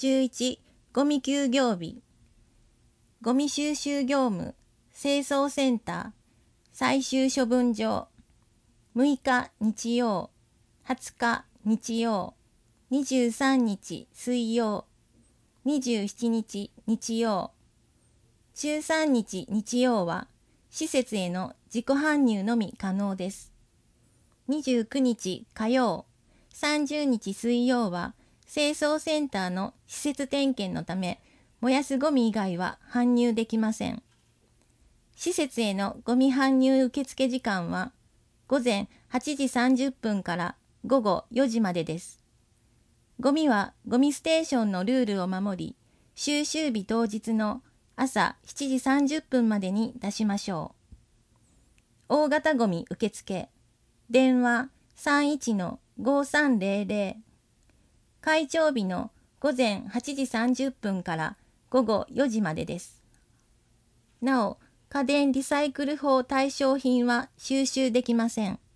11、ゴミ休業日。ゴミ収集業務、清掃センター、最終処分場。6日日曜、20日日曜、23日水曜、27日日曜。13日日曜は、施設への自己搬入のみ可能です。29日火曜、30日水曜は、清掃センターの施設点検のため、燃やすゴミ以外は搬入できません。施設へのゴミ搬入受付時間は、午前8時30分から午後4時までです。ゴミはゴミステーションのルールを守り、収集日当日の朝7時30分までに出しましょう。大型ゴミ受付、電話31-5300、開帳日の午前8時30分から午後4時までです。なお、家電リサイクル法対象品は収集できません。